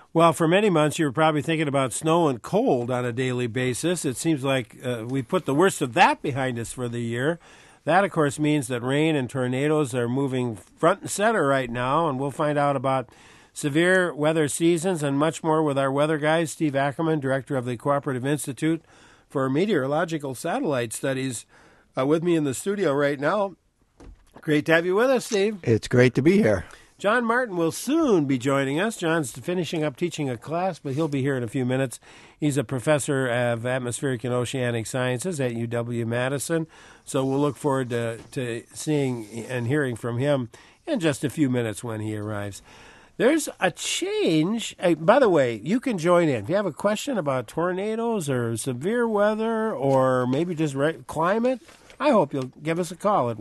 Well, for many months, you were probably thinking about snow and cold on a daily basis. It seems like we put the worst of that behind us for the year. That, of course, means that rain and tornadoes are moving front and center right now, and we'll find out about severe weather seasons and much more with our weather guy, Steve Ackerman, director of the Cooperative Institute for Meteorological Satellite Studies, with me in the studio right now. Great to have you with us, Steve. It's great to be here. John Martin will soon be joining us. John's finishing up teaching a class, but he'll be here in a few minutes. He's a professor of atmospheric and oceanic sciences at UW-Madison, so we'll look forward to seeing and hearing from him in just a few minutes when he arrives. There's a change. By the way, you can join in. If you have a question about tornadoes or severe weather or maybe just climate, I hope you'll give us a call at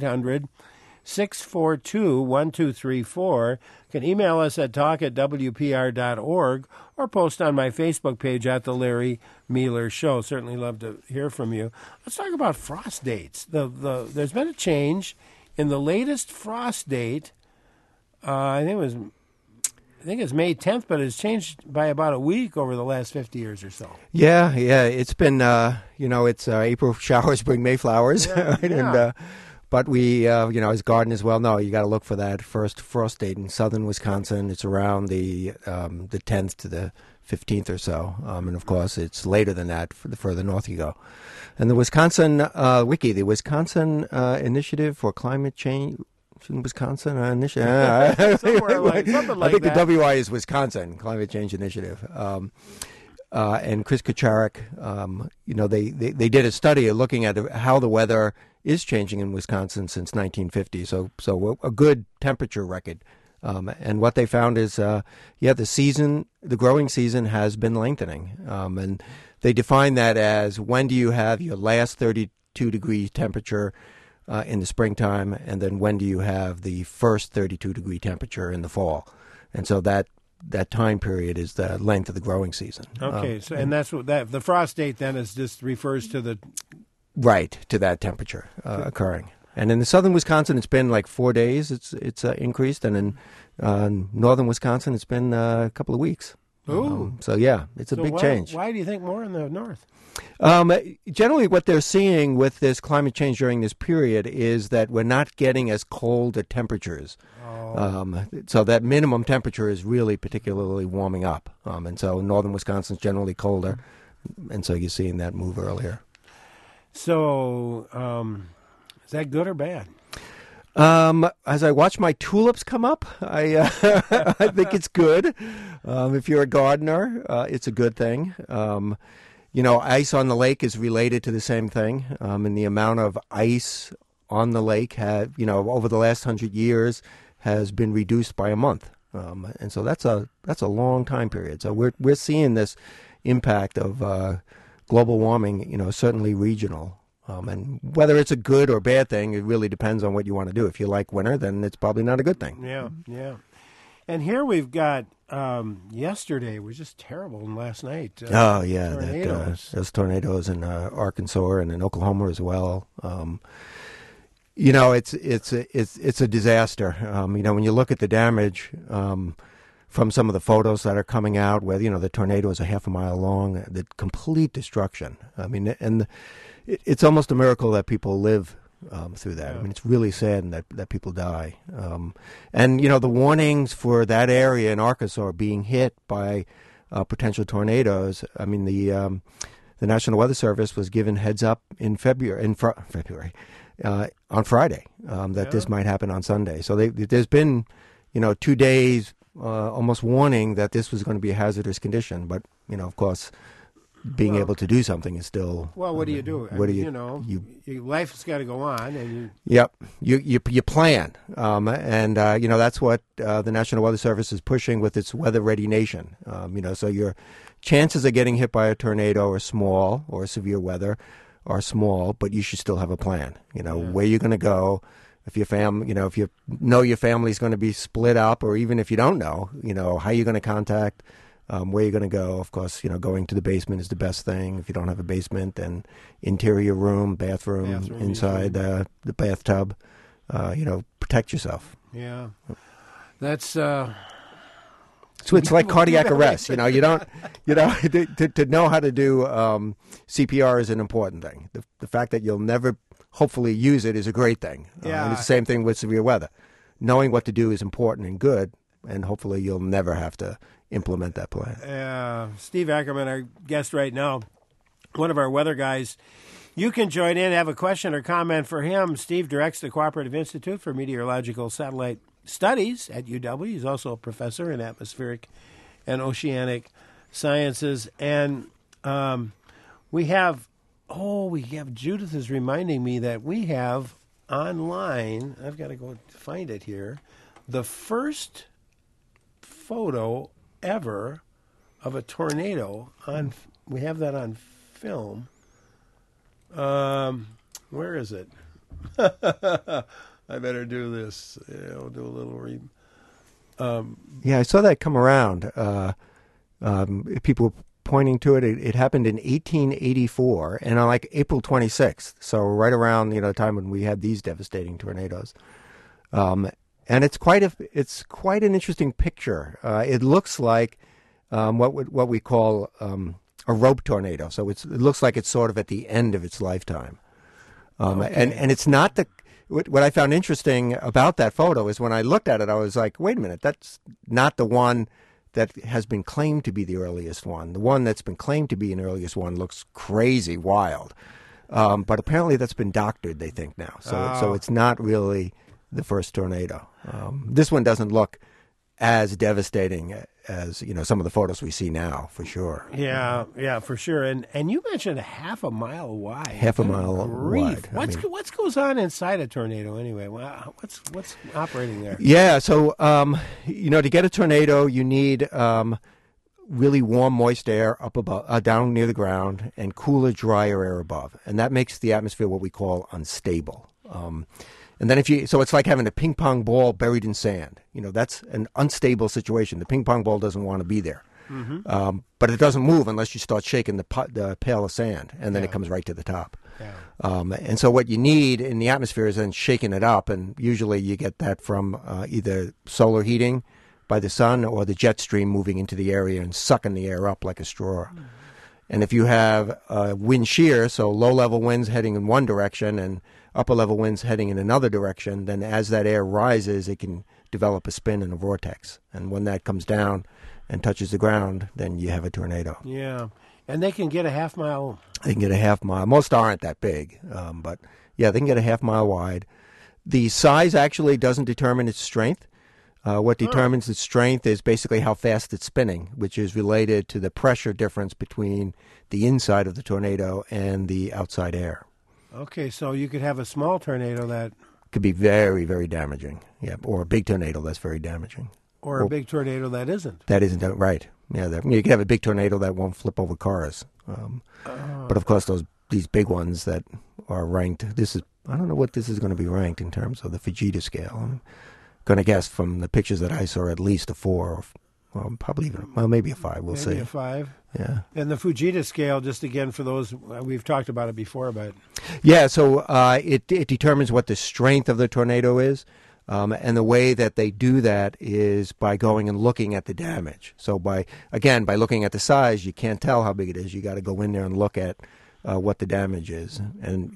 1-800-642-1234. You can email us at talk@wpr.org or post on my Facebook page at The Larry Mealer Show. Certainly love to hear from you. Let's talk about frost dates. There's been a change in the latest frost date. I think it's May 10th, but it's changed by about a week over the last 50 years or so. Yeah. It's been, it's April showers bring May flowers. Yeah, right? yeah. But we, as gardeners well know, you got to look for that first frost date in southern Wisconsin. It's around the 10th to the 15th or so. And, of course, it's later than that for the further north you go. And the Wisconsin the Wisconsin Initiative for Climate Change, Wisconsin Initiative. Something like I think that. the WI is Wisconsin Climate Change Initiative. And Chris Kucharik, they did a study looking at how the weather is changing in Wisconsin since 1950. So a good temperature record. And what they found is, the growing season has been lengthening. And they define that as when do you have your last 32-degree temperature in the springtime, and then when do you have the first 32-degree temperature in the fall? And so that time period is the length of the growing season. Okay, and that's what the frost date then is just refers to the to that temperature occurring. And in the southern Wisconsin, it's been like 4 days. It's increased, and in northern Wisconsin, it's been a couple of weeks. Ooh. It's a big change. Why do you think more in the north? Generally, what they're seeing with this climate change during this period is that we're not getting as cold at temperatures. So that minimum temperature is really particularly warming up. And so northern Wisconsin's generally colder, and so you're seeing that move earlier. So is that good or bad? As I watch my tulips come up, I think it's good. If you're a gardener, it's a good thing. Ice on the lake is related to the same thing. And the amount of ice on the lake over the last 100 years has been reduced by a month. And so that's a long time period. So we're seeing this impact of global warming, certainly regional. And whether it's a good or bad thing, it really depends on what you want to do. If you like winter, then it's probably not a good thing. Yeah. And here we've got yesterday was just terrible, and last night. Tornadoes. Those tornadoes in Arkansas and in Oklahoma as well. It's a disaster. When you look at the damage from some of the photos that are coming out, where the tornado is a half a mile long, the complete destruction. It's almost a miracle that people live through that. Yeah. It's really sad that people die. And the warnings for that area in Arkansas being hit by potential tornadoes. The National Weather Service was given heads up in February on Friday that this might happen on Sunday. So there's been 2 days almost warning that this was going to be a hazardous condition. But of course, being able to do something is still. Well, what do you do? Your life's got to go on, and you plan, and that's what the National Weather Service is pushing with its Weather Ready Nation. So your chances of getting hit by a tornado are small, or severe weather are small, but you should still have a plan. Where you're going to go. If your if you know your family's going to be split up, or even if you don't know, how you're going to contact. Where you're going to go, of course, going to the basement is the best thing. If you don't have a basement, then interior room, bathroom inside the bathtub, protect yourself. Yeah. That's So it's like cardiac arrest. You don't, to know how to do CPR is an important thing. The fact that you'll never hopefully use it is a great thing. Yeah. And it's the same thing with severe weather. Knowing what to do is important and good, and hopefully you'll never have to implement that plan. Steve Ackerman, our guest right now, one of our weather guys. You can join in, have a question or comment for him. Steve directs the Cooperative Institute for Meteorological Satellite Studies at UW. He's also a professor in atmospheric and oceanic sciences. And we have Judith is reminding me that we have online, I've got to go find it here, the first photo ever of a tornado. We have that on film. Where is it? I better do this. I'll do a little Yeah, I saw that come around. People were pointing to it. It happened in 1884, and on like April 26th, so right around the time when we had these devastating tornadoes. And it's quite an interesting picture. It looks like what we call a rope tornado. So it looks like it's sort of at the end of its lifetime. And it's not what I found interesting about that photo is when I looked at it, I was like, wait a minute, that's not the one that has been claimed to be the earliest one. The one that's been claimed to be an earliest one looks crazy wild. But apparently that's been doctored, they think now. So it's not really the first tornado. This one doesn't look as devastating as some of the photos we see now, for sure. Yeah, for sure. And you mentioned half a mile wide. Half a mile wide. What goes on inside a tornado anyway? What's operating there? Yeah, so to get a tornado, you need really warm, moist air up above, down near the ground, and cooler, drier air above, and that makes the atmosphere what we call unstable. And then so it's like having a ping pong ball buried in sand. That's an unstable situation. The ping pong ball doesn't want to be there. Mm-hmm. But it doesn't move unless you start shaking the pail of sand, and then it comes right to the top. Yeah. And so what you need in the atmosphere is then shaking it up, and usually you get that from either solar heating by the sun or the jet stream moving into the area and sucking the air up like a straw. Mm-hmm. And if you have wind shear, so low-level winds heading in one direction and upper-level winds heading in another direction, then as that air rises, it can develop a spin and a vortex. And when that comes down and touches the ground, then you have a tornado. Yeah. And they can get a half mile. They can get a half mile. Most aren't that big, but, yeah, they can get a half mile wide. The size actually doesn't determine its strength. What determines its strength is basically how fast it's spinning, which is related to the pressure difference between the inside of the tornado and the outside air. Okay, so you could have a small tornado that could be very, very damaging. Yeah, or a big tornado that's very damaging. Or a big tornado that isn't. That isn't right. Yeah, you could have a big tornado that won't flip over cars. But of course, these big ones that are ranked. I don't know what this is going to be ranked in terms of the Fujita scale. I'm going to guess from the pictures that I saw at least a 4, or probably maybe a 5. We'll see. Maybe a 5. Yeah. And the Fujita scale, just again for those, we've talked about it before, but yeah. So it determines what the strength of the tornado is, and the way that they do that is by going and looking at the damage. So by looking at the size, you can't tell how big it is. You got to go in there and look at what the damage is. And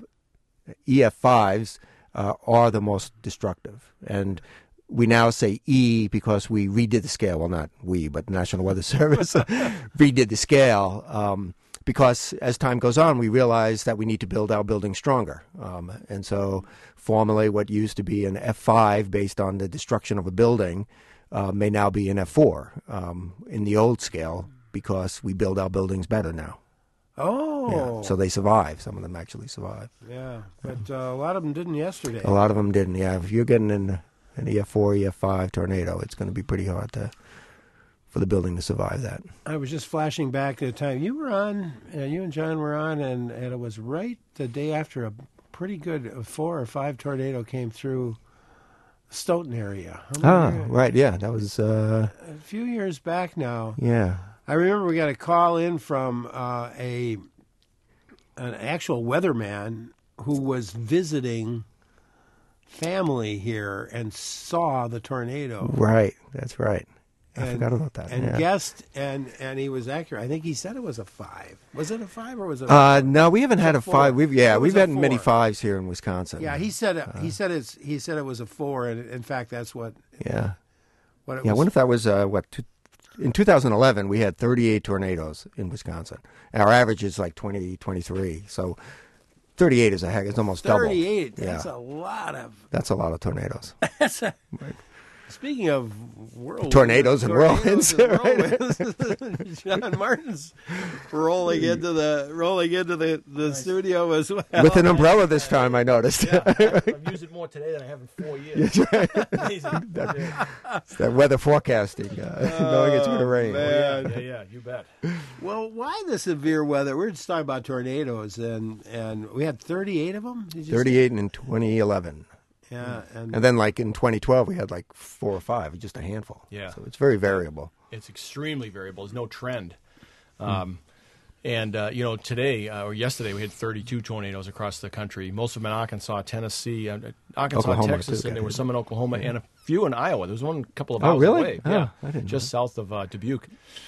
EF5s are the most destructive. And we now say E because we redid the scale. Well, not we, but the National Weather Service redid the scale because as time goes on, we realize that we need to build our buildings stronger. And so formerly what used to be an F5 based on the destruction of a building may now be an F4 in the old scale because we build our buildings better now. Oh. Yeah, so they survive. Some of them actually survive. Yeah, but a lot of them didn't yesterday. A lot of them didn't, yeah. If you're getting an EF4, EF5 tornado, it's going to be pretty hard for the building to survive that. I was just flashing back to the time you were on, you and John were on, and it was right the day after a pretty good 4 or 5 tornado came through the Stoughton area. Right, yeah. That was a few years back now. Yeah. I remember we got a call in from an actual weatherman who was visiting family here and saw the tornado. Right, that's right. I forgot about that. And guessed, and he was accurate. I think he said it was a 5. Was it a 5 or was it? No, we haven't had a 5. We've had many 5s here in Wisconsin. Yeah, he said it was a 4, and in fact, that's what. Yeah. What it I was. wonder if that was in 2011 we had 38 tornadoes in Wisconsin. Our average is like 20, 23. So 38 is it's almost 38. double. That's a lot of. That's a lot of tornadoes. Speaking of tornadoes and whirlwinds, John Martin's rolling into the studio as well with an umbrella this time. I noticed. Yeah, I've used it more today than I have in 4 years. It's that weather forecasting, knowing it's going to rain. Yeah, you bet. Well, why the severe weather? We're just talking about tornadoes, and we had 38 of them. 38 in 2011. Yeah, and then like in 2012 we had like 4 or 5, just a handful. Yeah, so it's very variable. It's extremely variable. There's no trend. And today or yesterday we had 32 tornadoes across the country. Most of them in Arkansas, Tennessee, Oklahoma, Texas, and there were some in Oklahoma and a few in Iowa. There was one a couple of hours away. Really? Yeah, I didn't just south of Dubuque.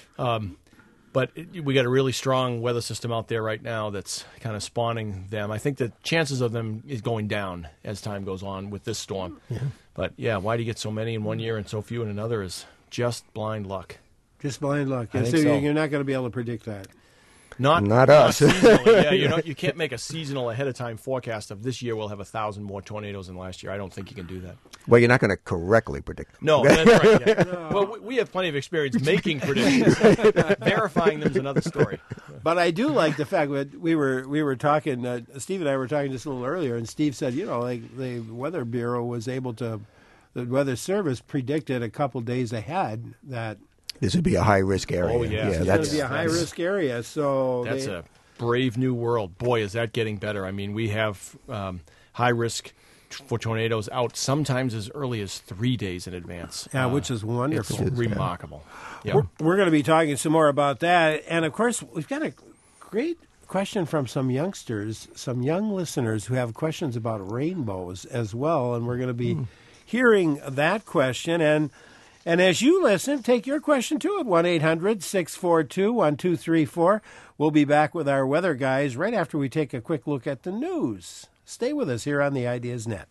But we got a really strong weather system out there right now that's kind of spawning them. I think the chances of them is going down as time goes on with this storm. Yeah. But, why do you get so many in one year and so few in another is just blind luck. Just blind luck. I so think so. You're not going to be able to predict that. Not us. Seasonally. Yeah, you can't make a seasonal ahead of time forecast of this year we'll have 1,000 more tornadoes than last year. I don't think you can do that. Well, you're not going to correctly predict them. No, that's right. Yeah. No. Well, we have plenty of experience making predictions. Verifying them is another story. But I do like the fact that we were talking. Steve and I were talking just a little earlier, and Steve said, like the Weather Bureau was able to, the Weather Service predicted a couple days ahead that. This would be a high-risk area. Oh, yeah. It's going to be a high-risk area. So that's a brave new world. Boy, is that getting better. I mean, we have high risk for tornadoes out sometimes as early as 3 days in advance. Yeah, which is wonderful. It's remarkable. Yeah. We're going to be talking some more about that. And, of course, we've got a great question from some youngsters, some young listeners who have questions about rainbows as well. And we're going to be hearing that question. And as you listen, take your question, too, at 1-800-642-1234. We'll be back with our weather guys right after we take a quick look at the news. Stay with us here on the Ideas Net.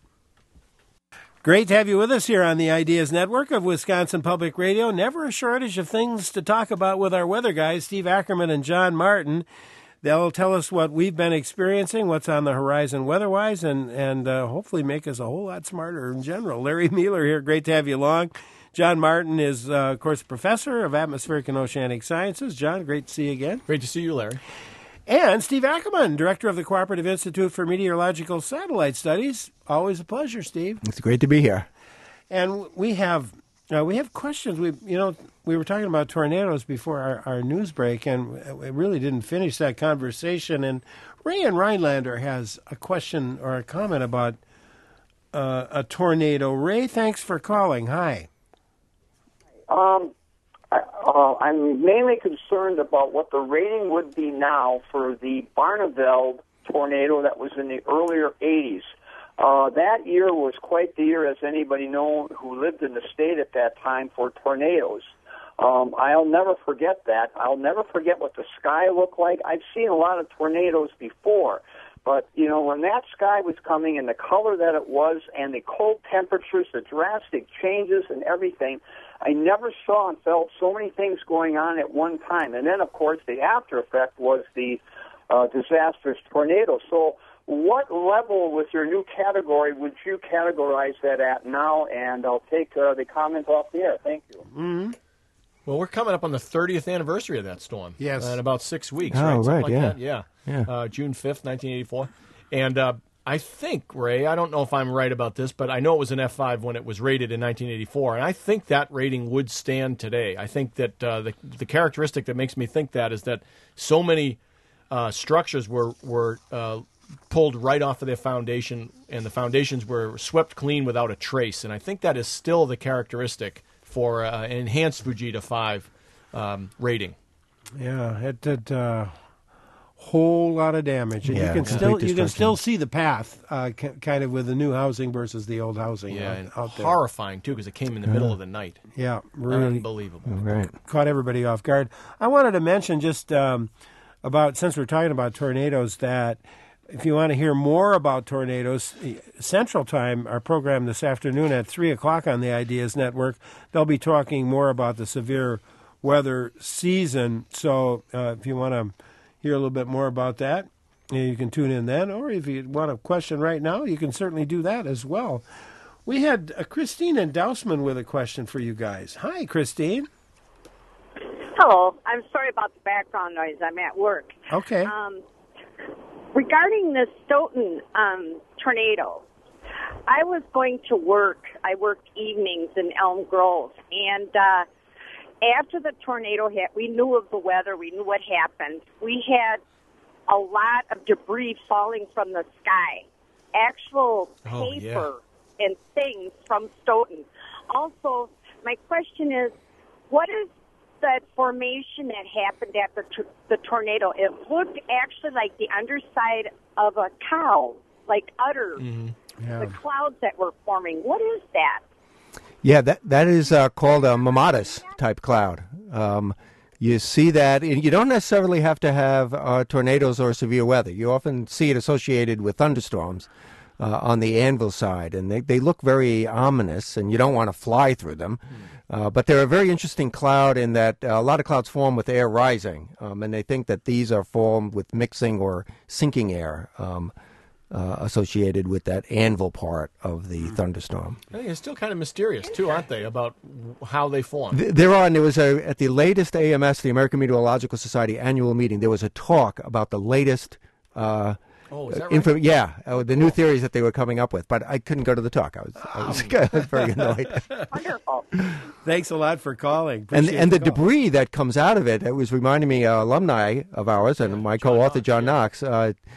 Great to have you with us here on the Ideas Network of Wisconsin Public Radio. Never a shortage of things to talk about with our weather guys, Steve Ackerman and John Martin. They'll tell us what we've been experiencing, what's on the horizon weather-wise, and hopefully make us a whole lot smarter in general. Larry Mueller here. Great to have you along. John Martin is, of course, professor of atmospheric and oceanic sciences. John, great to see you again. Great to see you, Larry. And Steve Ackerman, director of the Cooperative Institute for Meteorological Satellite Studies. Always a pleasure, Steve. It's great to be here. And we have questions. We were talking about tornadoes before our news break, and we really didn't finish that conversation. And Ray in Rhinelander has a question or a comment about a tornado. Ray, thanks for calling. Hi. I'm mainly concerned about what the rating would be now for the Barneveld tornado that was in the earlier 80s. That year was quite the year, as anybody know who lived in the state at that time, for tornadoes. I'll never forget that. I'll never forget what the sky looked like. I've seen a lot of tornadoes before, but, when that sky was coming and the color that it was and the cold temperatures, the drastic changes and everything, I never saw and felt so many things going on at one time. And then, of course, the after effect was the disastrous tornado. So what level with your new category would you categorize that at now? And I'll take the comment off the air. Thank you. Mm-hmm. Well, we're coming up on the 30th anniversary of that storm. Yes. In about 6 weeks, Oh, right? Something right, like yeah. that. Yeah. June 5th, 1984. And I think, Ray, I don't know if I'm right about this, but I know it was an F5 when it was rated in 1984, and I think that rating would stand today. I think that the characteristic that makes me think that is that so many structures were pulled right off of their foundation, and the foundations were swept clean without a trace. And I think that is still the characteristic for an enhanced Fujita 5 rating. Yeah, it whole lot of damage, and Yeah, you complete can destruction. still see the path, kind of with the new housing versus the old housing and out there. horrifying too, because it came in the middle of the night. Yeah, really Unbelievable. Right. caught everybody off guard. I wanted to mention just about, since we're talking about tornadoes, that if you want to hear more about tornadoes, Central Time, our program this afternoon at 3 o'clock on the Ideas Network, they'll be talking more about the severe weather season. So if you want to hear a little bit more about that, you can tune in then. Or if you want a question right now, you can certainly do that as well. We had Christine and Dousman with a question for you guys. Hi, Christine. Hello. I'm sorry about the background noise. I'm at work. Okay. Regarding the Stoughton tornado, I was going to work. I worked evenings in Elm Grove. And after the tornado hit, we knew of the weather. We knew what happened. We had a lot of debris falling from the sky, actual paper and things from Stoughton. Also, my question is, what is that formation that happened after the tornado? It looked actually like the underside of a cow, like udders, the clouds that were forming. What is that? Yeah, that is called a mammatus type cloud. You see that, and you don't necessarily have to have tornadoes or severe weather. You often see it associated with thunderstorms on the anvil side, and they look very ominous, and you don't want to fly through them. But they're a very interesting cloud in that a lot of clouds form with air rising, and they think that these are formed with mixing or sinking air associated with that anvil part of the thunderstorm. I think it's still kind of mysterious, too, aren't they, about how they form? There are, and there was at the latest AMS, the American Meteorological Society annual meeting, there was a talk about the latest is that right? the new theories that they were coming up with, but I couldn't go to the talk. I was very annoyed. Wonderful. Thanks a lot for calling. And Appreciate the call. debris that comes out of it was reminding me, alumni of ours, and my co-author, John Knox,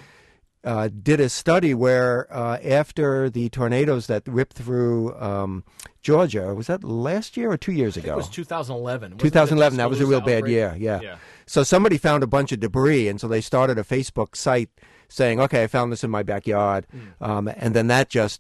did a study where after the tornadoes that ripped through Georgia, was that last year or 2 years ago? It was 2011. Wasn't 2011, the that was a real bad outbreak? year, yeah. So somebody found a bunch of debris, and so they started a Facebook site saying, okay, I found this in my backyard, and then that just,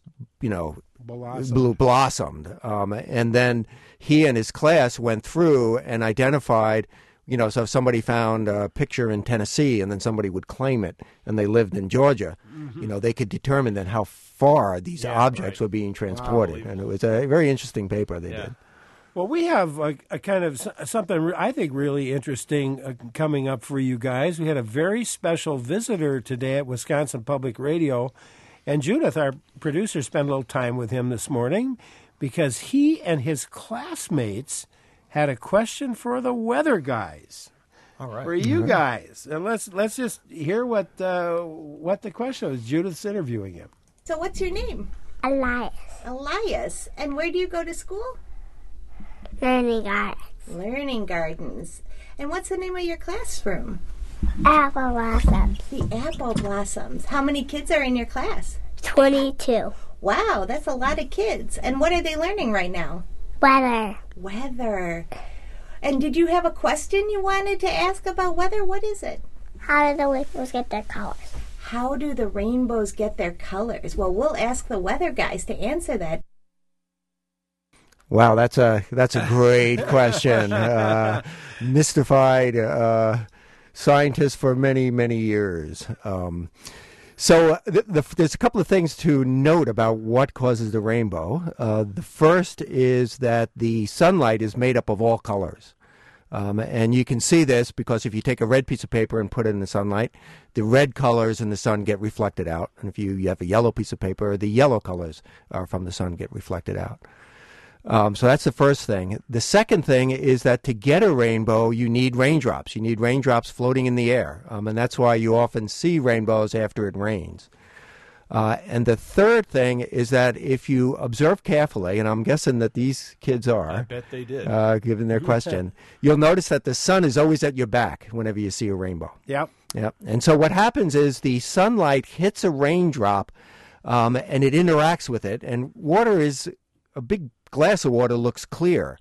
blossomed. And then he and his class went through and identified, so if somebody found a picture in Tennessee and then somebody would claim it and they lived in Georgia, they could determine then how far these objects were being transported. And it was a very interesting paper they did. Well, we have a kind of something I think really interesting coming up for you guys. We had a very special visitor today at Wisconsin Public Radio, and Judith, our producer, spent a little time with him this morning because he and his classmates had a question for the weather guys. All right. For you guys. And let's just hear what the question was. Judith's interviewing him. So what's your name? Elias. Elias. And where do you go to school? Learning Gardens. Learning Gardens. And what's the name of your classroom? Apple Blossoms. The Apple Blossoms. How many kids are in your class? 22. Wow, that's a lot of kids. And what are they learning right now? Weather. Weather. And did you have a question you wanted to ask about weather? What is it? How do the rainbows get their colors? How do the rainbows get their colors? Well, we'll ask the weather guys to answer that. Wow, that's a great question. Mystified scientist for many, many years. So there's a couple of things to note about what causes the rainbow. The first is that the sunlight is made up of all colors. And you can see this because if you take a red piece of paper and put it in the sunlight, the red colors in the sun get reflected out. And if you have a yellow piece of paper, the yellow colors from the sun get reflected out. So that's the first thing. The second thing is that to get a rainbow, you need raindrops. You need raindrops floating in the air. And that's why you often see rainbows after it rains. And the third thing is that if you observe carefully, and I'm guessing that these kids are, I bet they did. Given their question, you'll notice that the sun is always at your back whenever you see a rainbow. Yep. Yep. And so what happens is the sunlight hits a raindrop, and it interacts with it. And water is a big glass of water looks clear.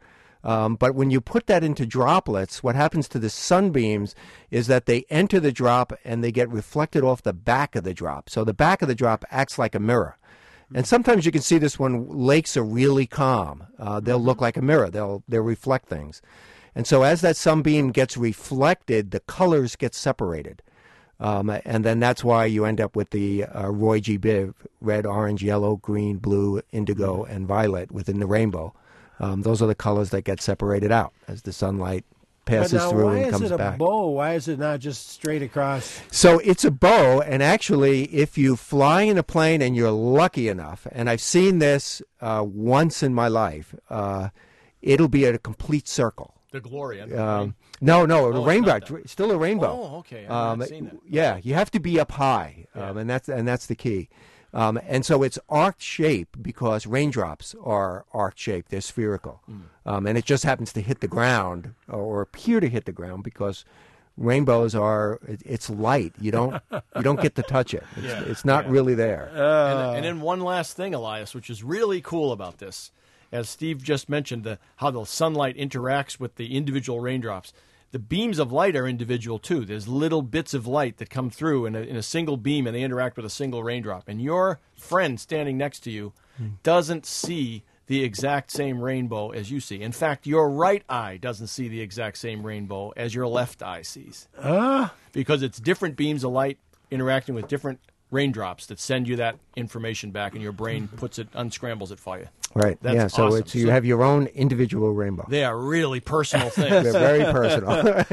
But when you put that into droplets, what happens to the sunbeams is that they enter the drop and they get reflected off the back of the drop. So the back of the drop acts like a mirror. And sometimes you can see this when lakes are really calm. They'll look like a mirror. They'll reflect things. And so as that sunbeam gets reflected, the colors get separated. And then that's why you end up with the Roy G. Biv, red, orange, yellow, green, blue, indigo, and violet within the rainbow. Those are the colors that get separated out as the sunlight passes through and comes back. Why is it a bow? Why is it not just straight across? So it's a bow, and actually, if you fly in a plane and you're lucky enough, and I've seen this once in my life, it'll be at a complete circle. The Gloria. No, a rainbow. Still a rainbow. Oh, okay. I've not seen that. Yeah, you have to be up high, and that's the key. And so it's arc shaped because raindrops are arc shaped; they're spherical, and it just happens to hit the ground or appear to hit the ground because rainbows it's light. You don't get to touch it. It's not really there. And then one last thing, Elias, which is really cool about this, as Steve just mentioned, how the sunlight interacts with the individual raindrops. The beams of light are individual, too. There's little bits of light that come through in a single beam, and they interact with a single raindrop. And your friend standing next to you doesn't see the exact same rainbow as you see. In fact, your right eye doesn't see the exact same rainbow as your left eye sees. Because it's different beams of light interacting with different raindrops that send you that information back, and your brain unscrambles it for you. Right. That's so awesome. You have your own individual rainbow. They are really personal things. They're very personal.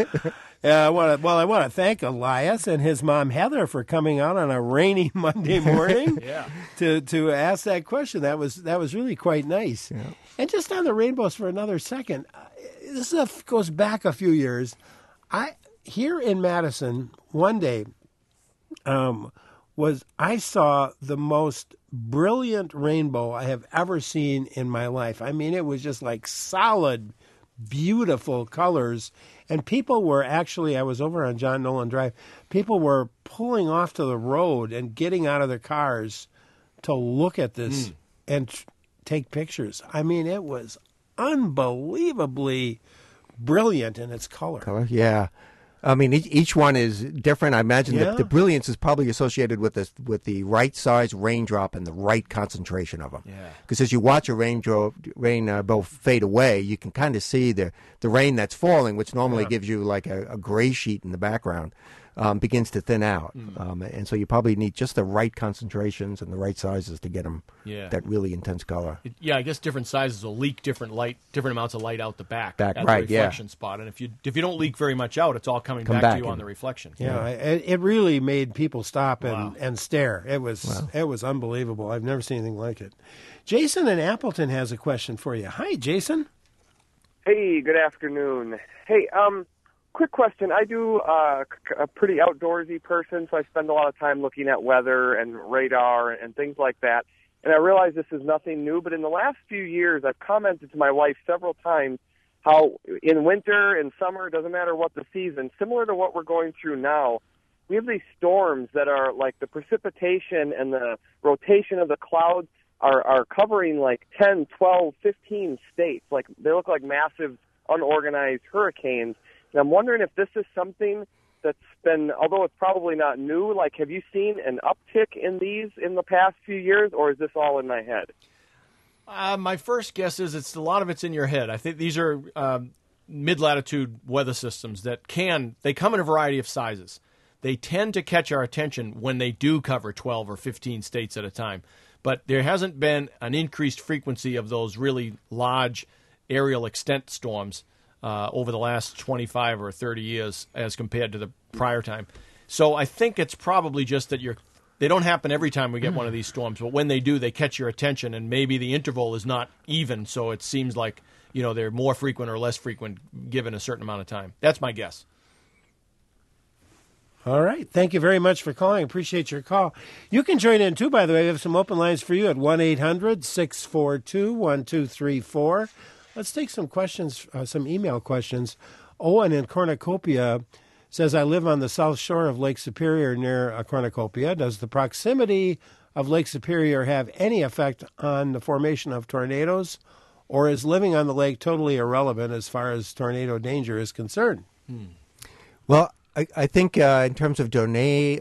I want to thank Elias and his mom Heather for coming out on a rainy Monday morning to ask that question. That was really quite nice. Yeah. And just on the rainbows for another second, this stuff goes back a few years. Here in Madison one day I saw the most brilliant rainbow I have ever seen in my life. I mean, it was just like solid, beautiful colors. And people were actually, I was over on John Nolan Drive, people were pulling off to the road and getting out of their cars to look at this and take pictures. I mean, it was unbelievably brilliant in its color. Yeah. I mean, each one is different. I imagine the brilliance is probably associated with the right size raindrop and the right concentration of them. Because as you watch a rainbow fade away, you can kind of see the rain that's falling, which normally gives you like a gray sheet in the background, begins to thin out. And so you probably need just the right concentrations and the right sizes to get them that really intense color. I guess different sizes will leak different amounts of light out the back at the right, reflection spot. And if you don't leak very much out, it's all coming back to you on the reflection. It really made people stop and stare. It was unbelievable. I've never seen anything like it. Jason in Appleton has a question for you. Hi, Jason. Hey, good afternoon. Hey, quick question. I do a pretty outdoorsy person, so I spend a lot of time looking at weather and radar and things like that. And I realize this is nothing new, but in the last few years, I've commented to my wife several times how in winter and summer, doesn't matter what the season, similar to what we're going through now, we have these storms that are like the precipitation and the rotation of the clouds are covering like 10, 12, 15 states. Like they look like massive unorganized hurricanes. And I'm wondering if this is something that's been, although it's probably not new, like have you seen an uptick in these in the past few years, or is this all in my head? My first guess is a lot of it's in your head. I think these are mid-latitude weather systems that they come in a variety of sizes. They tend to catch our attention when they do cover 12 or 15 states at a time. But there hasn't been an increased frequency of those really large aerial extent storms over the last 25 or 30 years as compared to the prior time. So I think it's probably just that they don't happen every time we get one of these storms, but when they do, they catch your attention, and maybe the interval is not even, so it seems like they're more frequent or less frequent given a certain amount of time. That's my guess. All right. Thank you very much for calling. Appreciate your call. You can join in, too, by the way. We have some open lines for you at 1-800-642-1234. Let's take some questions, some email questions. Owen in Cornucopia says, I live on the south shore of Lake Superior near Cornucopia. Does the proximity of Lake Superior have any effect on the formation of tornadoes or is living on the lake totally irrelevant as far as tornado danger is concerned? Well, I think in terms of danger,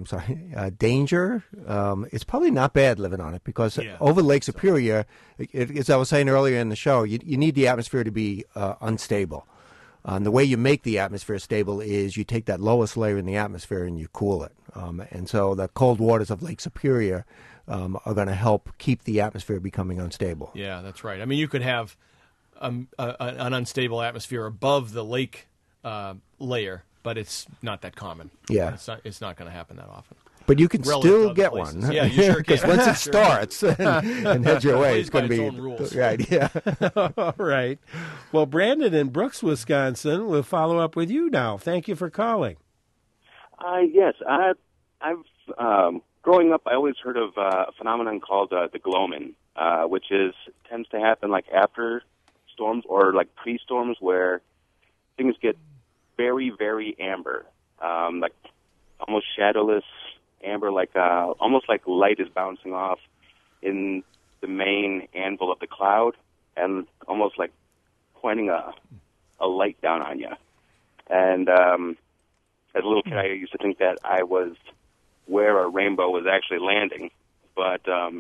it's probably not bad living on it because over Lake Superior, as I was saying earlier in the show, you need the atmosphere to be unstable. And the way you make the atmosphere stable is you take that lowest layer in the atmosphere and you cool it. And so the cold waters of Lake Superior are going to help keep the atmosphere becoming unstable. Yeah, that's right. I mean, you could have an unstable atmosphere above the lake layer, but it's not that common. Yeah. It's not going to happen that often. But you can Relative still to other get places. one. Yeah, you sure can. Because once it Sure starts and heads your way, it's going to Plays be by its own rules. right. Yeah. All right. Well, Brandon in Brooks, Wisconsin, will follow up with you now. Thank you for calling. Yes, I've growing up, I always heard of a phenomenon called the gloaming, which tends to happen like after storms or like pre-storms, where things get very, very amber, like almost shadowless amber, like almost like light is bouncing off in the main anvil of the cloud, and almost like pointing a light down on you. And as a little kid, I used to think that I was where a rainbow was actually landing. But I'm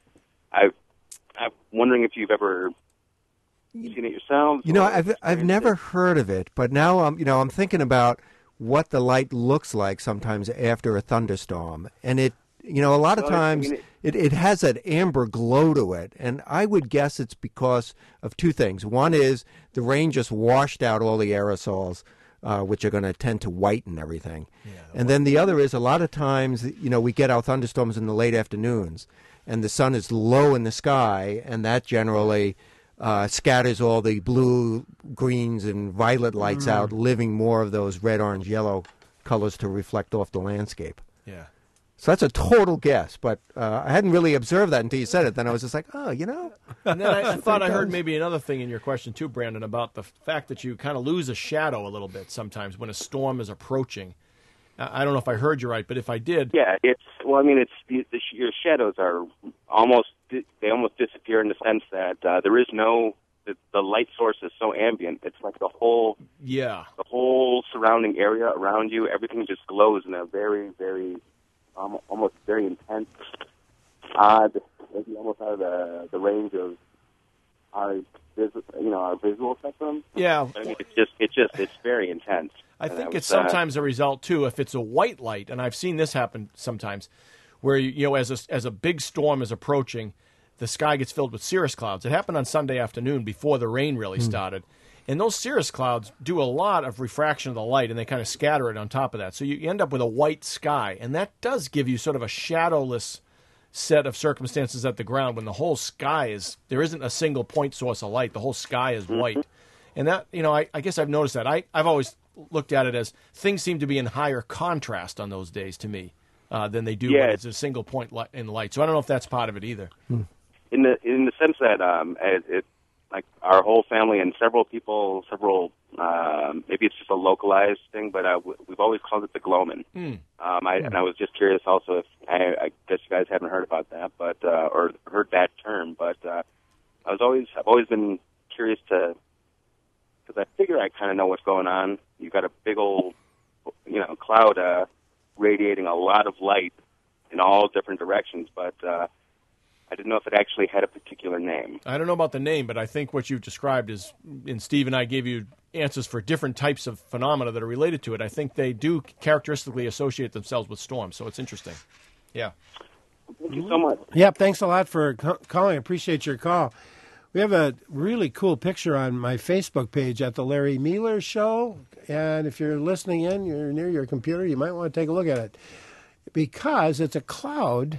wondering if you've ever seen it yourselves. You know, I've never heard of it, but now I'm thinking about what the light looks like sometimes after a thunderstorm, and it. A lot of times it has that amber glow to it, and I would guess it's because of two things. One is the rain just washed out all the aerosols, which are going to tend to whiten everything. Yeah, and then the other is a lot of times, we get our thunderstorms in the late afternoons, and the sun is low in the sky, and that generally scatters all the blue, greens, and violet lights out, leaving more of those red, orange, yellow colors to reflect off the landscape. Yeah. So that's a total guess, but I hadn't really observed that until you said it. Then I was just like, And then I thought I heard maybe another thing in your question too, Brandon, about the fact that you kind of lose a shadow a little bit sometimes when a storm is approaching. I don't know if I heard you right, but if I did, yeah, your shadows are almost disappear in the sense that there is no. The light source is so ambient. It's like the whole surrounding area around you. Everything just glows in a very, very almost very intense, odd, maybe almost out of the range of our visual spectrum. Yeah, I mean, it's very intense. I think it's sometimes a result too if it's a white light, and I've seen this happen sometimes, where as a big storm is approaching, the sky gets filled with cirrus clouds. It happened on Sunday afternoon before the rain really started. And those cirrus clouds do a lot of refraction of the light, and they kind of scatter it on top of that. So you end up with a white sky, and that does give you sort of a shadowless set of circumstances at the ground when the whole sky there isn't a single point source of light. The whole sky is white. And that, I guess I've noticed that. I've always looked at it as things seem to be in higher contrast on those days to me than they do when it's a single point in light. So I don't know if that's part of it either. In the sense that like our whole family and several people, maybe it's just a localized thing, but we've always called it the gloaming. And I was just curious also if I guess you guys haven't heard about that, but or heard that term, but I've always been curious because I figure I kind of know what's going on. You've got a big old cloud radiating a lot of light in all different directions, but I didn't know if it actually had a particular name. I don't know about the name, but I think what you've described is, and Steve and I gave you answers for different types of phenomena that are related to it. I think they do characteristically associate themselves with storms, so it's interesting. Yeah. Thank you so much. Yeah, thanks a lot for calling. I appreciate your call. We have a really cool picture on my Facebook page at the Larry Mealer Show, and if you're listening in, you're near your computer, you might want to take a look at it, because it's a cloud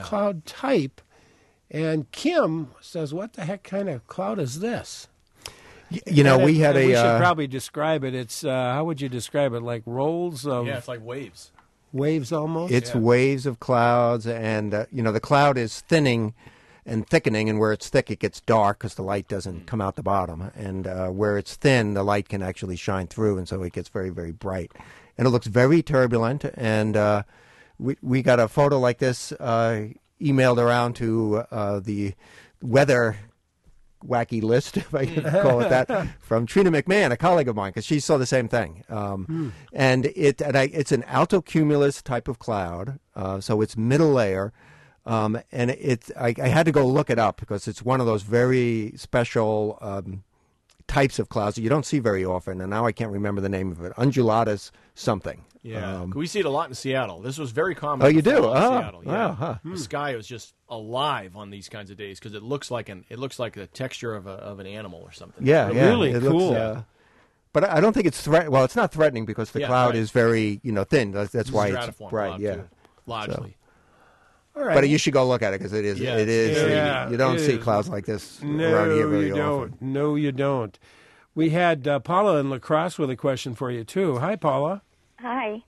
type. And Kim says, "What the heck kind of cloud is this?" We should probably describe it. It's how would you describe it? Like rolls of it's like waves. Waves almost. It's waves of clouds, and the cloud is thinning and thickening, and where it's thick, it gets dark because the light doesn't come out the bottom, and where it's thin, the light can actually shine through, and so it gets very, very bright, and it looks very turbulent. And we got a photo like this emailed around to the weather wacky list, if I can call it that, from Trina McMahon, a colleague of mine, because she saw the same thing. And it's an altocumulus type of cloud, so it's middle layer. And I had to go look it up because it's one of those very special types of clouds that you don't see very often. And now I can't remember the name of it. Undulatus something. Yeah, we see it a lot in Seattle. This was very common. Oh, you do? In Oh, Seattle. Yeah. wow, The sky was just alive on these kinds of days because it looks like the texture of an animal or something. Yeah, yeah. Really it cool. Looks, but I don't think it's Well, it's not threatening because the cloud is very thin. That's why it's bright. Yeah, largely. All right. But you should go look at it because it is. Yeah, it is. yeah, you don't it see is. clouds like this around here very often. No, you don't. We had Paula in La Crosse with a question for you too. Hi, Paula. Hi.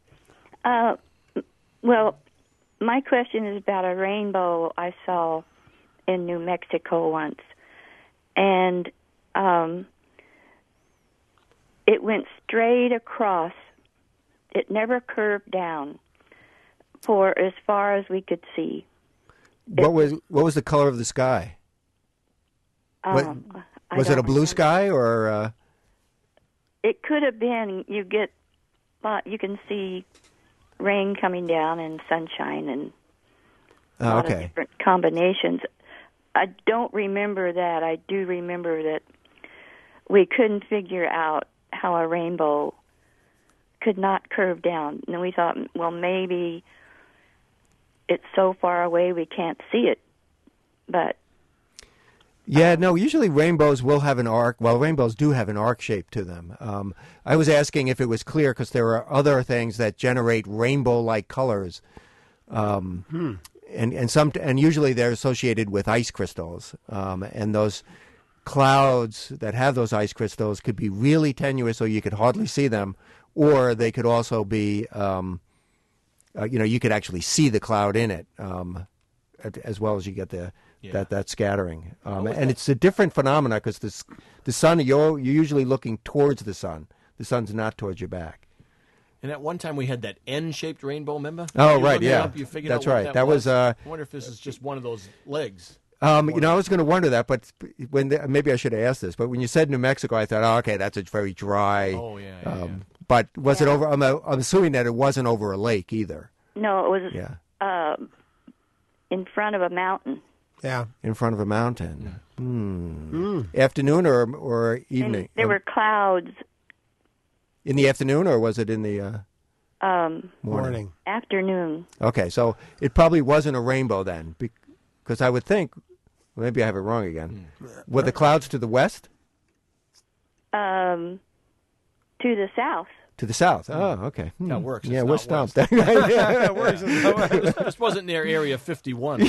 Well, my question is about a rainbow I saw in New Mexico once. And it went straight across. It never curved down for as far as we could see. What was the color of the sky? Was it a blue sky or? It could have been. You can see rain coming down and sunshine and a lot of different combinations. I don't remember that. I do remember that we couldn't figure out how a rainbow could not curve down. And we thought, well, maybe it's so far away we can't see it. But yeah, no, usually rainbows will have an arc. Well, rainbows do have an arc shape to them. I was asking if it was clear because there are other things that generate rainbow-like colors. And usually they're associated with ice crystals. And those clouds that have those ice crystals could be really tenuous so you could hardly see them, or they could also be, you could actually see the cloud in it, as well as you get that scattering. And it's a different phenomena because the sun, you're usually looking towards the sun. The sun's not towards your back. And at one time we had that N-shaped rainbow, remember? Oh, right, yeah. You figured That's out what right. That was. I wonder if this is just one of those legs. I was going to wonder that, but maybe I should have asked this. But when you said New Mexico, I thought, okay, that's a very dry. Oh, yeah. But was it over? I'm assuming that it wasn't over a lake either. No, it was in front of a mountain. Yeah, in front of a mountain. Afternoon or evening? And there were clouds. In the afternoon, or was it in the morning? Afternoon. Okay, so it probably wasn't a rainbow then, because I would think. Maybe I have it wrong again. Were the clouds to the west? To the south. To the south. Oh, okay. That works. Yeah, we're stumped. That works. This wasn't near Area 51.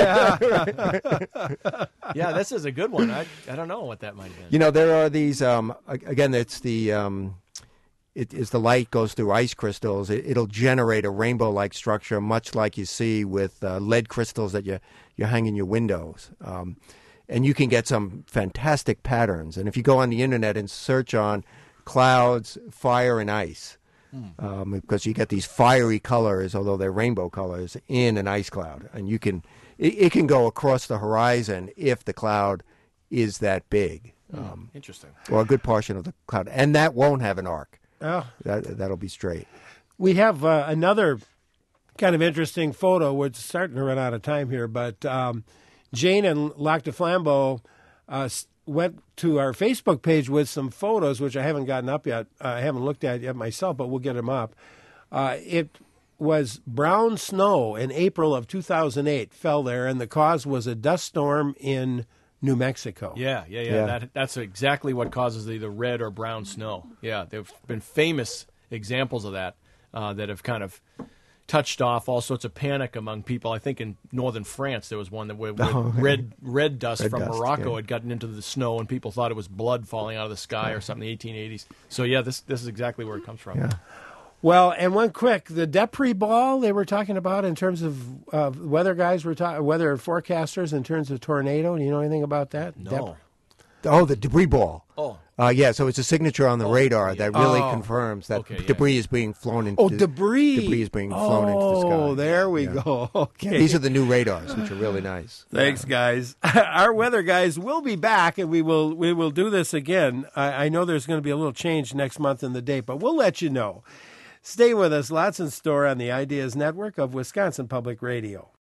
Yeah, this is a good one. I don't know what that might have been. There are these. Again, it's the. As the light goes through ice crystals, it'll generate a rainbow-like structure, much like you see with lead crystals that you hang in your windows. And you can get some fantastic patterns. And if you go on the internet and search on clouds, fire, and ice, because you get these fiery colors, although they're rainbow colors, in an ice cloud. And it can go across the horizon if the cloud is that big. Interesting. Or a good portion of the cloud. And that won't have an arc. Oh. That'll be straight. We have another kind of interesting photo. We're starting to run out of time here, but Jane and Lac de Flambeau went to our Facebook page with some photos, which I haven't gotten up yet. I haven't looked at yet myself, but we'll get them up. It was brown snow in April of 2008 fell there, and the cause was a dust storm in New Mexico. Yeah. That's exactly what causes the red or brown snow. Yeah, there have been famous examples of that that have kind of touched off all sorts of panic among people. I think in northern France there was one that where red dust from Morocco had gotten into the snow, and people thought it was blood falling out of the sky or something in the 1880s. So yeah, this is exactly where it comes from. Yeah. Well, and one quick, the Depre ball they were talking about in terms of weather guys, weather forecasters in terms of tornado. Do you know anything about that? No. Oh, the debris ball. Oh. Yeah, so it's a signature on the radar that really confirms that debris is being flown into debris is being flown into the sky. Oh, there we go. Okay. These are the new radars, which are really nice. Thanks, guys. Our weather guys will be back, and we will do this again. I know there's going to be a little change next month in the date, but we'll let you know. Stay with us. Lots in store on the Ideas Network of Wisconsin Public Radio.